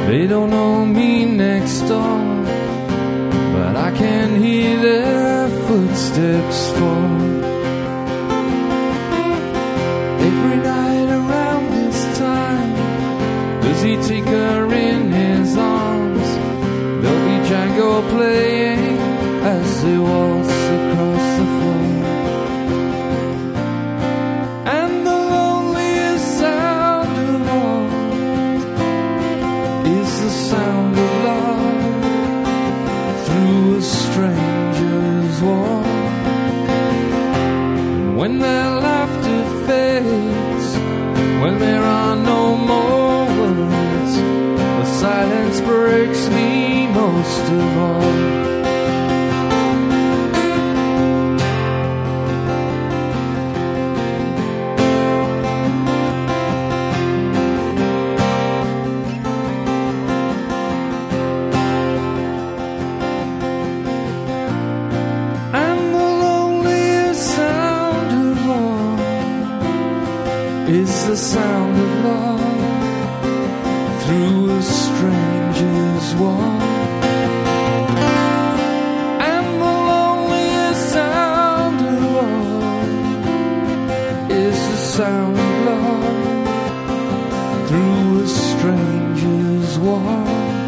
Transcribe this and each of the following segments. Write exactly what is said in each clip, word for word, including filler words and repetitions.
They don't know me next door, but I can hear their footsteps fall. Every night around this time, does he take her in his arms? There'll be Django playing as they waltz across the floor. And the loneliest sound of all is the sound of love through a stranger's wall. And when their laughter fades, when there are no more words, the silence breaks me most of all. Is the sound of love through a stranger's wall. And the loneliest sound of all is the sound of love through a stranger's wall.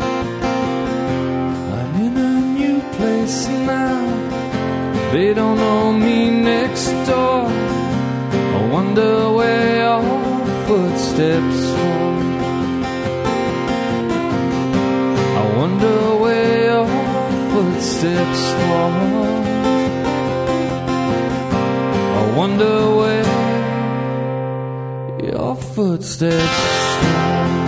I'm in a new place now, they don't know me next door. I wonder where your footsteps fall. I wonder where your footsteps fall. I wonder where your footsteps fall.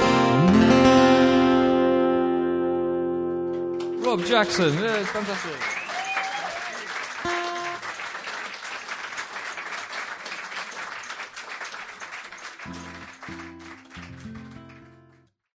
Rob Jackson, yeah, it's fantastic.